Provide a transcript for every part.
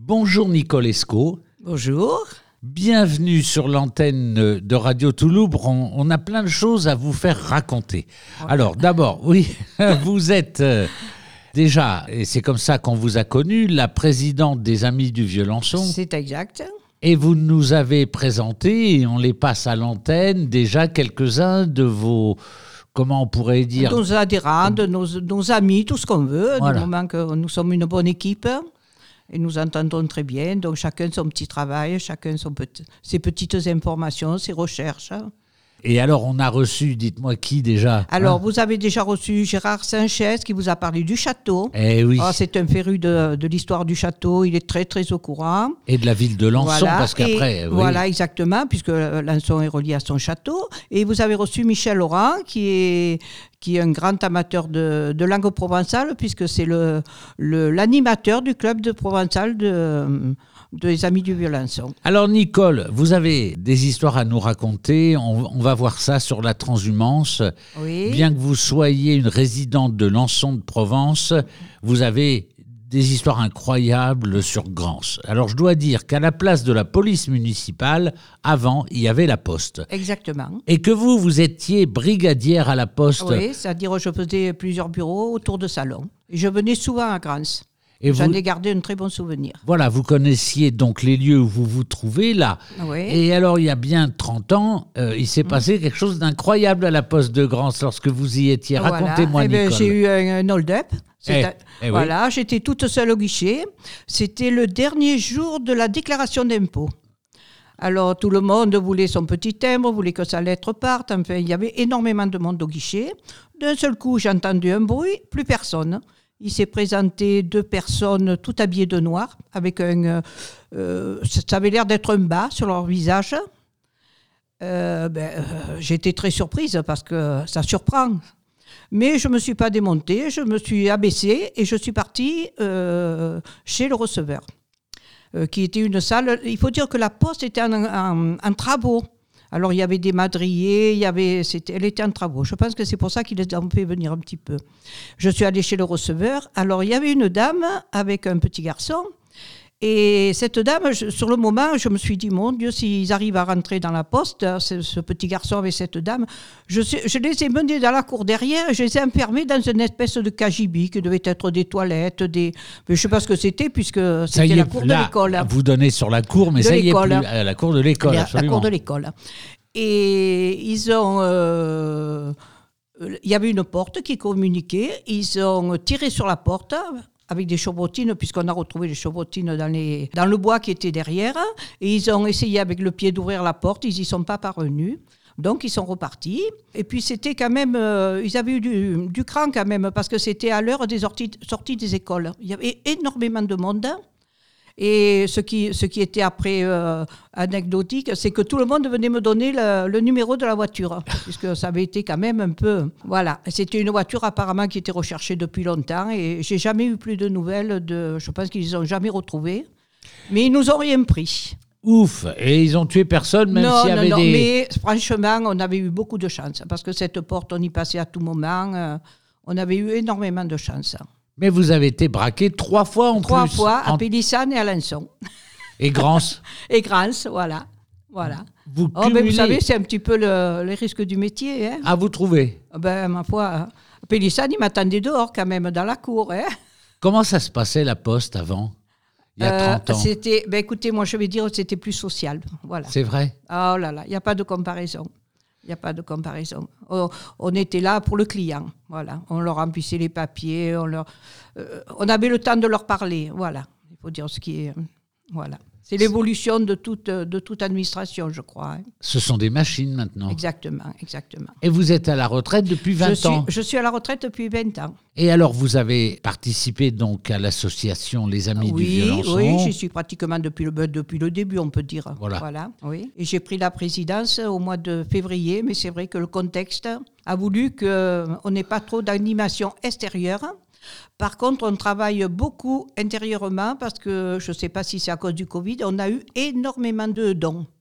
Bonjour Nicole Escaut. Bonjour. Bienvenue sur l'antenne de Radio Touloubre. On a plein de choses à vous faire raconter. Alors d'abord, oui, vous êtes déjà, et c'est comme ça qu'on vous a connu, la présidente des Amis du Violençon. C'est exact. Et vous nous avez présenté, et on les passe à l'antenne, déjà quelques-uns de vos, comment on pourrait dire, Nos adhérents, de nos amis, tout ce qu'on veut, Voilà. du moment que nous sommes une bonne équipe et nous entendons très bien. Donc chacun son petit travail, chacun ses petites informations, ses recherches. Et alors on a reçu, dites-moi qui déjà? Alors, vous avez déjà reçu Gérard Sanchez qui vous a parlé du château. Eh oui, C'est un féru de l'histoire du château, il est très très au courant. et de la ville de Lançon, Voilà. parce qu'après, Et oui. Voilà, exactement, puisque Lançon est relié à son château. Et vous avez reçu Michel Laurent, qui est un grand amateur de langue provençale, puisque c'est l'animateur du club de provençal des Amis du Violençon. Alors Nicole, vous avez des histoires à nous raconter, on va voir ça sur la transhumance. Oui. Bien que vous soyez une résidente de Lançon de Provence, vous avez des histoires incroyables sur Grance. Alors je dois dire qu'à la place de la police municipale, avant, il y avait la poste. Exactement. Et que vous étiez brigadière à la poste. Oui, c'est-à-dire je faisais plusieurs bureaux autour de salons. Et je venais souvent à Grance. Et J'en vous, ai gardé un très bon souvenir. voilà, vous connaissiez donc les lieux où vous vous trouvez là. Oui. Et alors, il y a bien 30 ans, il s'est passé quelque chose d'incroyable à la poste de Grance lorsque vous y étiez. Voilà. Racontez-moi, Eh ben, Nicole. j'ai eu un hold-up. Oui. Voilà, j'étais toute seule au guichet. C'était le dernier jour de la déclaration d'impôt. Alors, tout le monde voulait son petit timbre, voulait que sa lettre parte. Enfin, il y avait énormément de monde au guichet. D'un seul coup, j'ai entendu un bruit, plus personne. Il s'est présenté 2 personnes toutes habillées de noir, avec ça avait l'air d'être un bas sur leur visage. J'étais très surprise parce que ça surprend. Mais je ne me suis pas démontée, je me suis abaissée et je suis partie chez le receveur, qui était une salle. Il faut dire que la poste était en travaux. Alors, il y avait des madriers, elle était en travaux. Je pense que c'est pour ça qu'ils les ont fait venir un petit peu. Je suis allée chez le receveur. Alors, il y avait une dame avec un petit garçon. Et cette dame, sur le moment, je me suis dit, mon Dieu, s'ils arrivent à rentrer dans la poste, ce petit garçon avec cette dame, je les ai menés dans la cour derrière, je les ai enfermés dans une espèce de cagibi qui devait être des toilettes, mais je ne sais pas ce que c'était, puisque c'était la cour de l'école. Vous donnez sur la cour, mais De ça y est l'école. plus. À la cour de l'école, La absolument. cour de l'école. Et ils ont... il y avait une porte qui communiquait, ils ont tiré sur la porte avec des chevrotines, puisqu'on a retrouvé les chevrotines dans le bois qui était derrière, et ils ont essayé avec le pied d'ouvrir la porte, ils n'y sont pas parvenus. Donc, ils sont repartis. Et puis, c'était quand même... ils avaient eu du cran quand même, parce que c'était à l'heure des sorties des écoles. Il y avait énormément de monde. Et ce qui était après anecdotique, c'est que tout le monde venait me donner le numéro de la voiture, puisque ça avait été quand même un peu... Voilà, c'était une voiture apparemment qui était recherchée depuis longtemps, et j'ai jamais eu plus de nouvelles. Je pense qu'ils ne les ont jamais retrouvées. Mais ils nous ont rien pris. Ouf. Et ils ont tué personne, même s'il y avait non, des... mais franchement, on avait eu beaucoup de chance, parce que cette porte, on y passait à tout moment. On avait eu énormément de chance. Mais vous avez été braqué 3 fois en plus. 3 fois, à Pélissane et à Lançon. Et Grance. Et Grance, voilà. Vous Mais cumulez... vous savez, c'est un petit peu les risques du métier. Hein. Ah, vous trouvez. Ma foi, Pélissane, il m'attendait dehors quand même, dans la cour. Hein. Comment ça se passait, la poste, avant? Il y a 30 ans. Écoutez, moi, je vais dire que c'était plus social. Voilà. C'est vrai? Oh là là, il n'y a pas de comparaison. Il n'y a pas de comparaison. On était là pour le client. Voilà. On leur remplissait les papiers. On avait le temps de leur parler. Voilà. Il faut dire ce qui est... Voilà. C'est l'évolution de toute administration, je crois. Hein. Ce sont des machines maintenant. Exactement. Et vous êtes à la retraite depuis 20 ans. Je suis à la retraite depuis 20 ans. Et alors, vous avez participé donc à l'association Les Amis du Violençon. Oui, j'y suis pratiquement depuis le début, on peut dire. Voilà. Oui. Et j'ai pris la présidence au mois de février, mais c'est vrai que le contexte a voulu qu'on n'ait pas trop d'animation extérieure. Par contre, on travaille beaucoup intérieurement parce que, je ne sais pas si c'est à cause du Covid, on a eu énormément de dons.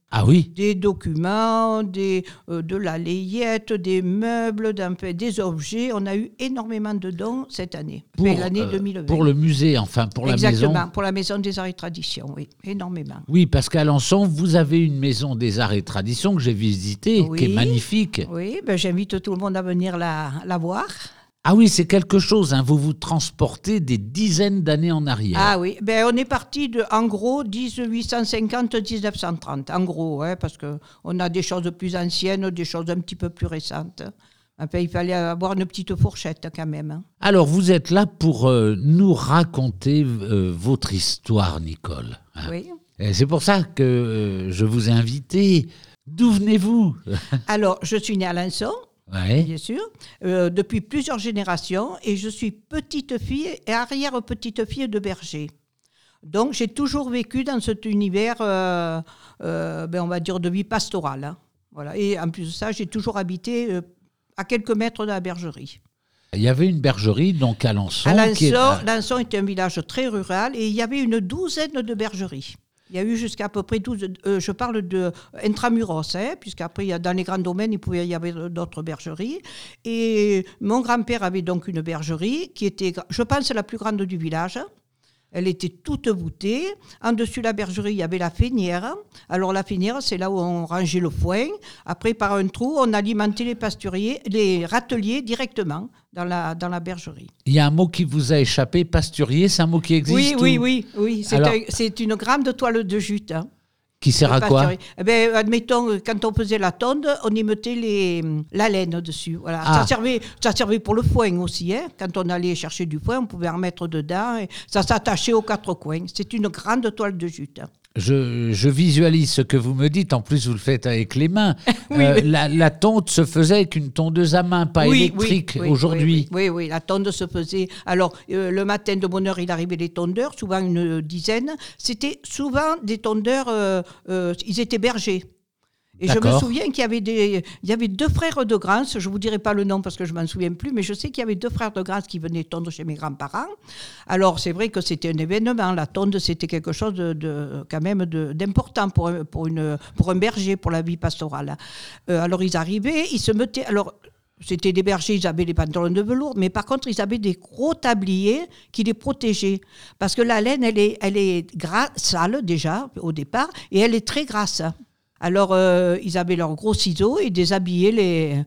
Ah oui? Des documents, de la layette, des meubles, des objets. On a eu énormément de dons cette année, l'année 2020. Pour le musée, enfin, pour la maison. Exactement, pour la Maison des Arts et Traditions, oui, énormément. Oui, parce qu'à Alençon, vous avez une Maison des Arts et Traditions que j'ai visitée, Oui. qui est magnifique. Oui, j'invite tout le monde à venir la voir. Ah oui, c'est quelque chose, hein. Vous vous transportez des dizaines d'années en arrière. Ah oui, on est parti en gros, 1850-1930, en gros, parce qu'on a des choses plus anciennes, des choses un petit peu plus récentes. Enfin, il fallait avoir une petite fourchette quand même. Hein. Alors, vous êtes là pour nous raconter votre histoire, Nicole. Hein. Oui. Et c'est pour ça que je vous ai invité. D'où venez-vous? Alors, je suis née à Alençon. Ouais. Bien sûr, depuis plusieurs générations, et je suis petite-fille et arrière-petite-fille de berger. Donc, j'ai toujours vécu dans cet univers, on va dire, de vie pastorale. Hein. Voilà. Et en plus de ça, j'ai toujours habité à quelques mètres de la bergerie. Il y avait une bergerie, donc à Alençon. Alençon était un village très rural, et il y avait une douzaine de bergeries. Il y a eu jusqu'à peu près 12, je parle de intramuros, puisqu'après, dans les grands domaines, il pouvait y avoir d'autres bergeries. Et mon grand-père avait donc une bergerie qui était, je pense, la plus grande du village. Elle était toute voûtée. En dessus de la bergerie, il y avait la fénière. Alors la fénière, c'est là où on rangeait le foin. Après, par un trou, on alimentait les râteliers directement dans la bergerie. Il y a un mot qui vous a échappé, pasturier, c'est un mot qui existe? Oui. Alors, C'est une grande toile de jute. Hein. Qui sert à quoi? Admettons, quand on faisait la tonde, on y mettait la laine dessus. Voilà. Ah. Ça servait pour le foin aussi. Hein. Quand on allait chercher du foin, on pouvait en mettre dedans. Et ça s'attachait aux quatre coins. C'est une grande toile de jute. Hein. Je visualise ce que vous me dites. En plus, vous le faites avec les mains. La tonte se faisait avec une tondeuse à main, pas électrique aujourd'hui. Oui, la tonde se faisait. Alors, le matin de bonne heure, il arrivait les tondeurs, souvent une dizaine. C'était souvent des tondeurs, ils étaient bergers. Et D'accord. je me souviens qu'il y avait deux frères de Grance, je ne vous dirai pas le nom parce que je ne m'en souviens plus, mais je sais qu'il y avait deux frères de Grance qui venaient tondre chez mes grands-parents. Alors, c'est vrai que c'était un événement. La tonde, c'était quelque chose quand même d'important pour un berger, pour la vie pastorale. Alors, ils arrivaient, ils se mettaient... Alors, c'était des bergers, ils avaient des pantalons de velours, mais par contre, ils avaient des gros tabliers qui les protégeaient. Parce que la laine, elle est sale déjà, au départ, et elle est très grasse. Alors, ils avaient leurs gros ciseaux et déshabillaient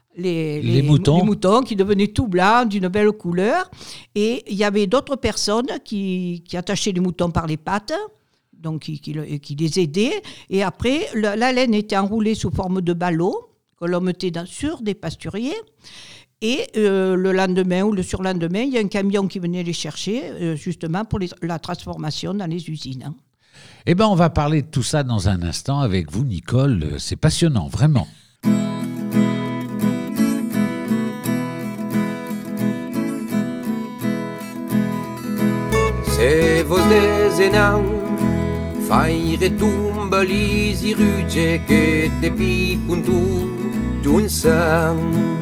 les moutons qui devenaient tout blancs, d'une belle couleur. Et il y avait d'autres personnes qui attachaient les moutons par les pattes, donc qui les aidaient. Et après, la laine était enroulée sous forme de ballots que l'on mettait sur des pasturiers. Et le lendemain ou le surlendemain, il y a un camion qui venait les chercher, justement pour la transformation dans les usines. Eh bien, on va parler de tout ça dans un instant avec vous, Nicole. C'est passionnant, vraiment. Se vos desenau faire tombe lisi ruge che te pipuntu d'un sang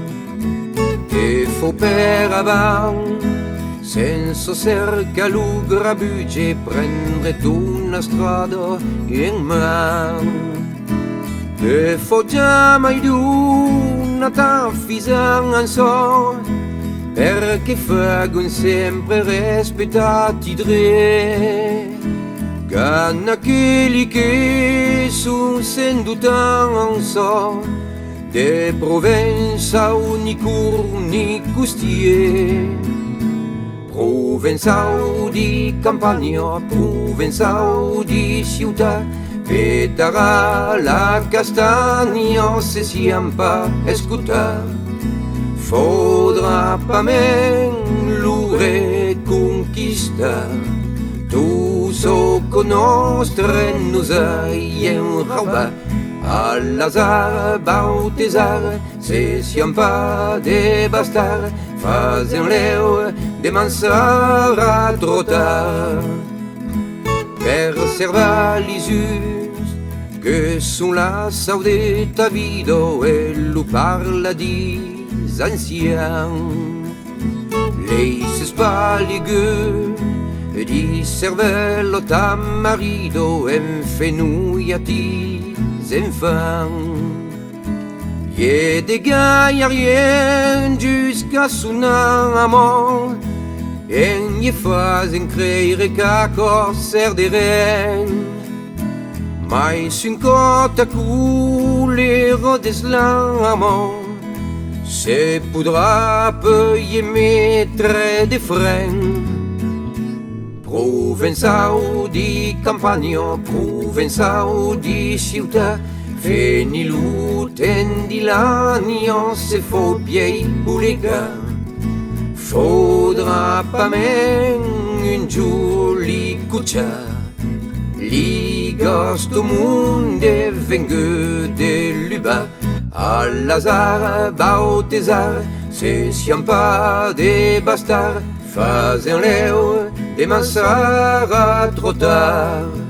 e fo per avant senza cerca lugra buge prendere una strada in man e fo già mai d'una taffisan anso perché fagun sempre rispettati dre ganna quelli che son sendutan anso de Provenza ni cur ni custier Provençal di campagna, Provençal di ciutat, petara la castagna se siam pas escutar. Faudra pas men lo reconquistar, tu so conostre nos aien raubat. A l'hasard, bautésar, se siam pas des bastards, faisons-les des mansards à trop tard. Per serva les us que sont la saudeta vido e lo parla dis anciens. Les pas les gueux di cervello tamarido enfenouillati enfants. Y'a des gaillariens jusqu'à son amant, et n'y faisent créer qu'à corsaire des reines. Mais une côte à couler des laments, se poudra peut y mettre des freins. Provençal di campagna, provençal di ciutat, feni luten di l'agnon se faut bien ou les gars. Faudra pas même une jolie coucha. Li gosses du monde vengu de l'Uba. À Lazare, Bautésar, c'est siam pas des bastards. Faisant l'air des mansards trop tard.